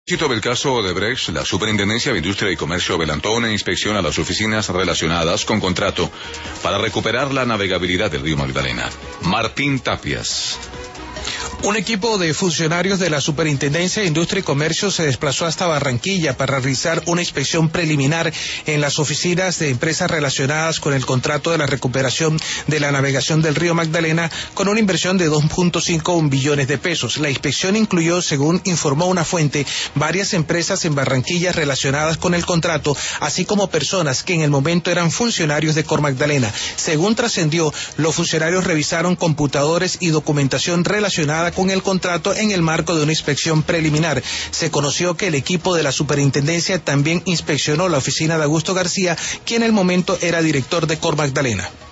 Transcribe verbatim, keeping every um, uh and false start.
Cito del caso Odebrecht, la Superintendencia de Industria y Comercio adelantó una inspección a las oficinas relacionadas con contrato para recuperar la navegabilidad del río Magdalena. Martín Tapias. Un equipo de funcionarios de la Superintendencia de Industria y Comercio se desplazó hasta Barranquilla para realizar una inspección preliminar en las oficinas de empresas relacionadas con el contrato de la recuperación de la navegación del río Magdalena con una inversión de dos punto cinco billones de pesos. La inspección incluyó, según informó una fuente, varias empresas en Barranquilla relacionadas con el contrato, así como personas que en el momento eran funcionarios de Cor Magdalena. Según trascendió, los funcionarios revisaron computadores y documentación relacionada con el contrato en el marco de una inspección preliminar. Se conoció que el equipo de la superintendencia también inspeccionó la oficina de Augusto García, quien en el momento era director de Cor Magdalena.